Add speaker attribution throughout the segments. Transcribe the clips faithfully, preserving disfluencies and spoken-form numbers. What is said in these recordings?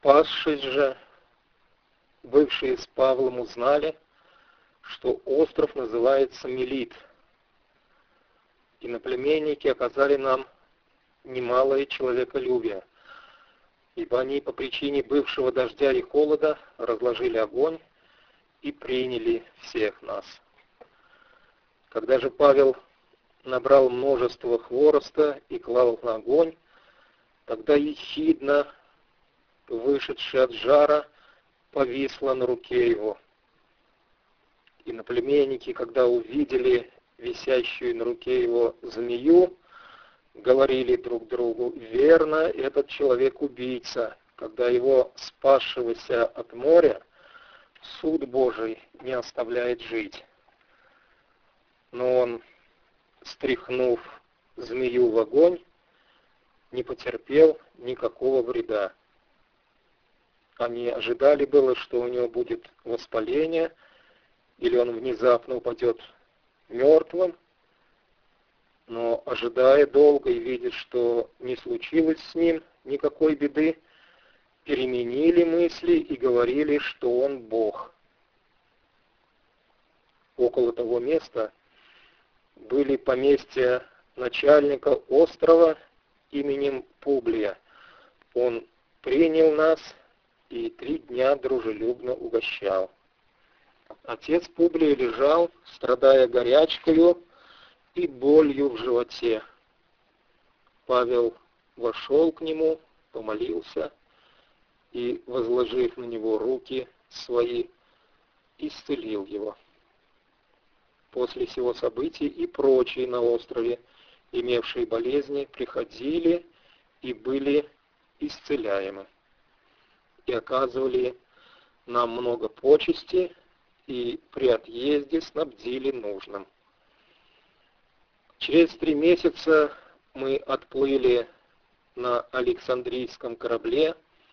Speaker 1: Спасшись же, бывшие с Павлом узнали, что остров называется Мелит. Иноплеменники оказали нам немалое человеколюбие, ибо они по причине бывшего дождя и холода разложили огонь и приняли всех нас. Когда же Павел набрал множество хвороста и клал на огонь, тогда ехидна, вышедшая от жара, повисла на руке его. Иноплеменники, когда увидели висящую на руке его змею, говорили друг другу: верно, этот человек убийца, когда его спасшегося от моря суд Божий не оставляет жить. Но он, стряхнув змею в огонь, не потерпел никакого вреда. Они ожидали было, что у него будет воспаление, или он внезапно упадет мертвым, но, ожидая долго и видя, что не случилось с ним никакой беды, переменили мысли и говорили, что он Бог. Около того места были поместья начальника острова именем Публия. Он принял нас и три дня дружелюбно угощал. Отец Публия лежал, страдая горячкою и болью в животе. Павел вошел к нему, помолился и, возложив на него руки свои, исцелил его. После сего события и прочие на острове, имевшие болезни, приходили и были исцеляемы, и оказывали нам много почести, и при отъезде снабдили нужным. Через три месяца мы отплыли на Александрийском корабле,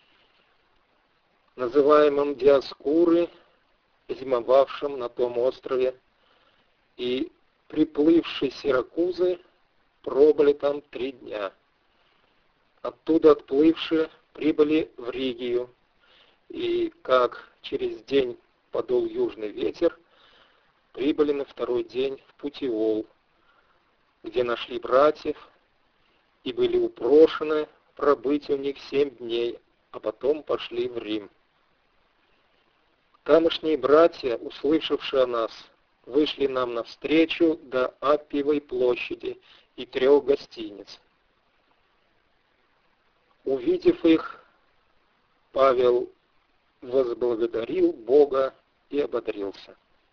Speaker 1: называемом Диоскуры, зимовавшем на том острове, и, приплывши с Сиракузы, пробыли там три дня. Оттуда отплывши, прибыли в Ригию, и, как через день подул южный ветер, прибыли на второй день в Путиол, где нашли братьев и были упрошены пробыть у них семь дней, а потом пошли в Рим. Тамошние братья, услышавшие о нас, вышли нам навстречу до Аппиевой площади и трех гостиниц. Увидев их, Павел возблагодарил Бога и ободрился.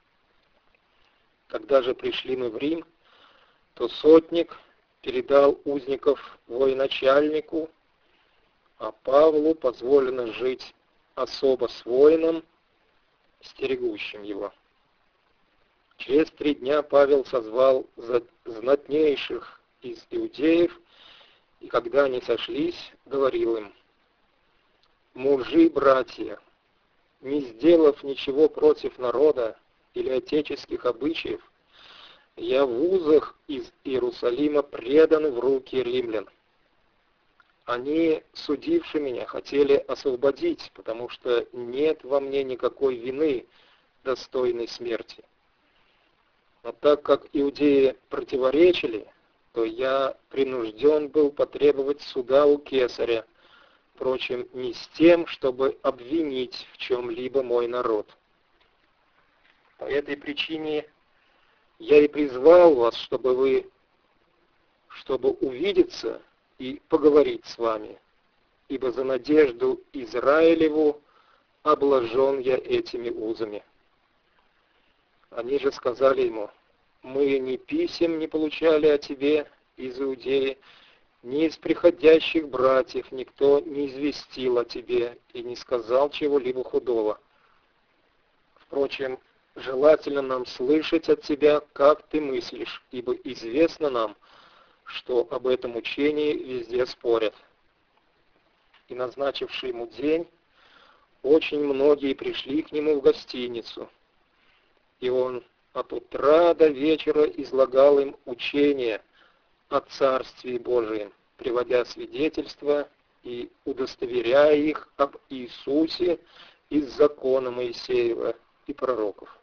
Speaker 1: Когда же пришли мы в Рим, то сотник передал узников военачальнику, а Павлу позволено жить особо с воином, стерегущим его. Через три дня Павел созвал знатнейших из иудеев, и когда они сошлись, говорил им: «Мужи, братья, не сделав ничего против народа или отеческих обычаев, я в узах из Иерусалима предан в руки римлян. Они, судивши меня, хотели освободить, потому что нет во мне никакой вины, достойной смерти. Но так как иудеи противоречили, то я принужден был потребовать суда у кесаря, впрочем, не с тем, чтобы обвинить в чем-либо мой народ. По этой причине я и призвал вас, чтобы вы, чтобы увидеться и поговорить с вами, ибо за надежду Израилеву обложен я этими узами». Они же сказали ему: «Мы ни писем не получали о тебе из Иудеи, ни из приходящих братьев никто не известил о тебе и не сказал чего-либо худого. Впрочем, желательно нам слышать от тебя, как ты мыслишь, ибо известно нам, что об этом учении везде спорят». И, назначивший ему день, очень многие пришли к нему в гостиницу, и он от утра до вечера излагал им учение о Царстве Божием, приводя свидетельства и удостоверяя их об Иисусе из закона Моисеева и пророков.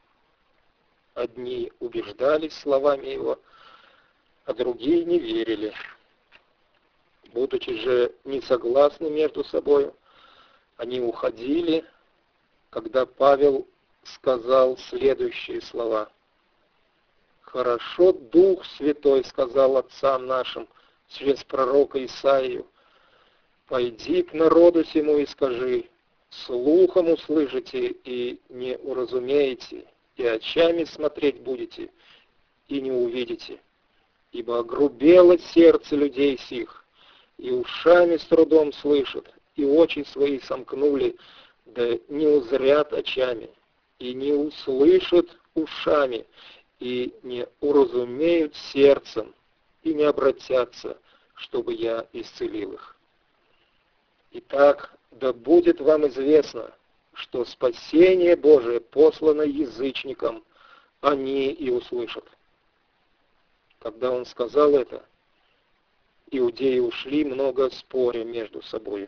Speaker 1: Одни убеждались словами его, а другие не верили. Будучи же не согласны между собой, они уходили, когда Павел сказал следующие слова. «Хорошо Дух Святой сказал отцам нашим через пророка Исаию: пойди к народу сему и скажи, слухом услышите и не уразумеете, и очами смотреть будете и не увидите, ибо огрубело сердце людей сих, и ушами с трудом слышат, и очи свои сомкнули, да не узрят очами, и не услышат ушами, и не уразумеют сердцем, и не обратятся, чтобы я исцелил их. Итак, да будет вам известно, что спасение Божие послано язычникам, они и услышат». Когда он сказал это, иудеи ушли, много споря между собой.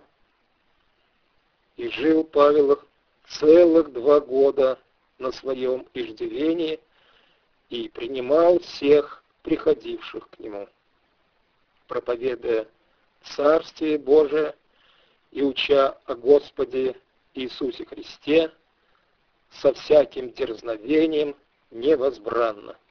Speaker 1: И жил Павел целых два года на своем иждивении и принимал всех приходивших к нему, проповедуя Царствие Божие и уча о Господе Иисусе Христе со всяким дерзновением невозбранно.